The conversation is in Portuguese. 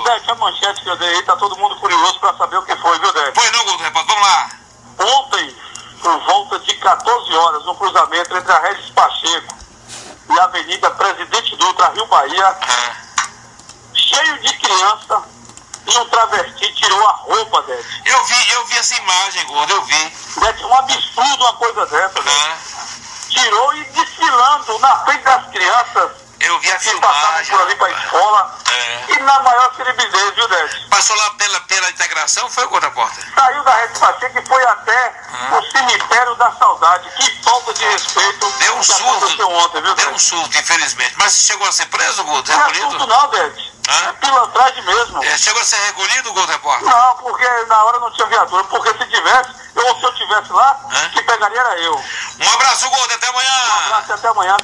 Dete, a manchete que eu dei aí, tá todo mundo curioso pra saber o que foi, viu, Dete? Pois não, Guto, repórter, vamos lá. Ontem, por volta de 14 horas, no cruzamento entre a Regis Pacheco e a Avenida Presidente Dutra, Rio Bahia, cheio de criança, e um travesti tirou a roupa, Dete. Eu vi essa imagem, Gordo, eu vi. Dete, um absurdo uma coisa dessa, Dete. Tirou e desfilando na frente das crianças. Eu vi a Que passavam filmagem. por ali pra escola. E na maior seribidez, viu, Dete? Passou lá pela integração, foi o Gordo, repórter? Saiu da Regis Pacheco e foi até o cemitério da saudade. Que falta de respeito. Deu um que surto. aconteceu ontem, viu, Deu Dete? um surto, infelizmente. Mas chegou a ser preso, Gordo? Não é Recolhido? assunto não, Dete. É pilantragem mesmo. Chegou a ser recolhido, Gordo, repórter? Não, porque na hora não tinha viatura. Porque se tivesse, ou se eu tivesse lá, que pegaria era eu. Um abraço, Gordo, até amanhã. Um abraço e até amanhã.